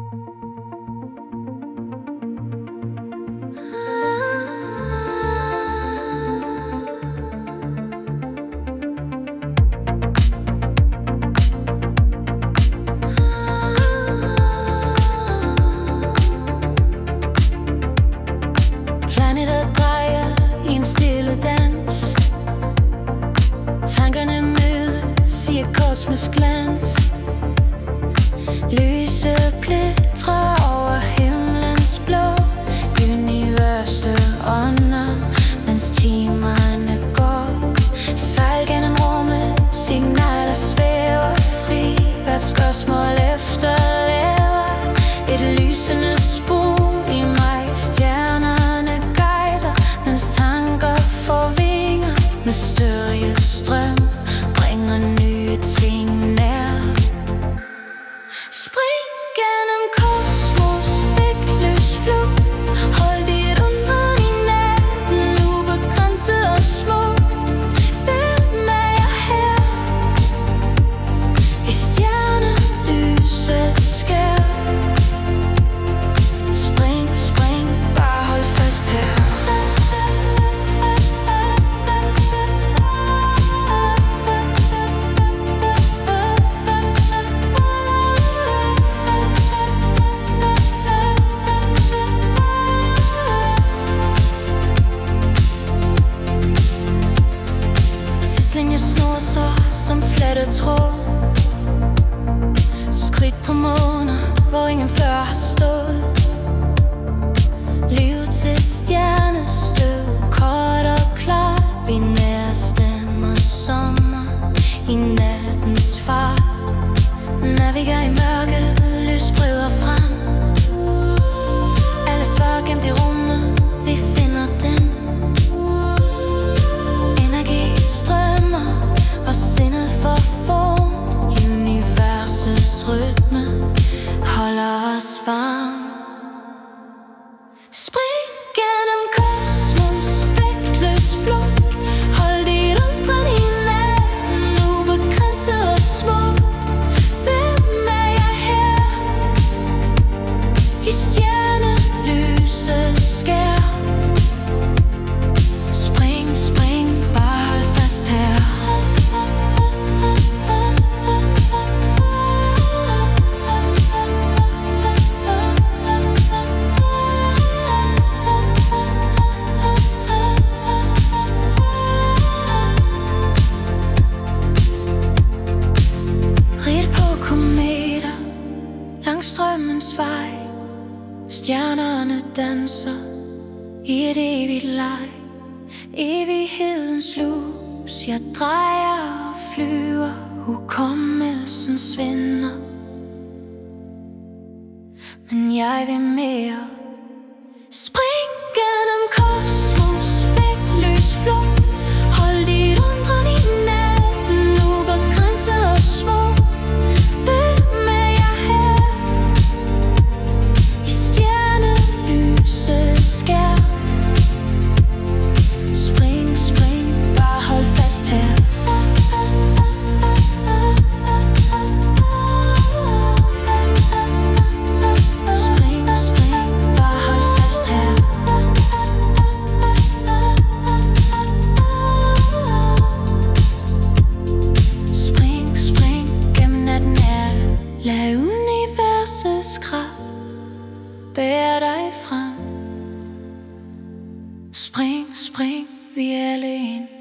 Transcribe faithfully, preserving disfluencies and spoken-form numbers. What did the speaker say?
Planeter drejer i en stille dans. Tankerne mødes i et kosmisk glans. Lyset glitrer over himlens blå. Universet ånder, mens timerne går. Sejl gennem rummet, signaler svæver fri. Hvert spørgsmål efterlever et lysende spor i mig. Stjernerne guider, mens tanker får vinger. Med større strøm bringer nye ting nær. Spring gennem kosmos, vægtløs flugt. Hold dit undren i natten, ubegrænset og smukt. Hvem er jeg her? I stjernelyset skær. Spring, spring, bare hold fast her. Tidslinjer snor sig som flettet tråd. Skridt på måner, hvor ingen før har stået. Liv til stjernestøv, kort og klar. Binære stemmer sommer i nattens fart. Navigerer i mørke, lys bryder frem. Alle svar gemt i rummet, vi finder dem. Energi strømmer, og sindet får form. Universets rytme holder os varm. Spring gennem kosmos, vægtløs flugt. Hold dit undren i natten, ubegrænset og smukt. Hvem er jeg her? I stjernelyset skær. Spring, spring, bare hold fast her. Ridt på kometer, langs strømmens vej. Stjernerne danser i et evigt leg. Evighedens loops, jeg drejer og flyver. Hukommelsen svinder, men jeg vil mere. Spring gennem kosmos, vægtløs flugt. Hold dit undren i natten, ubegrænset og smukt. Hvem er jeg her? I stjernelyset skær. Spring, spring, bare hold fast her. Spring, spring, bare hold fast her. Spring, spring, gennem natten her. Lad universets kraft bære dig frem. Spring, spring, vi er alle en.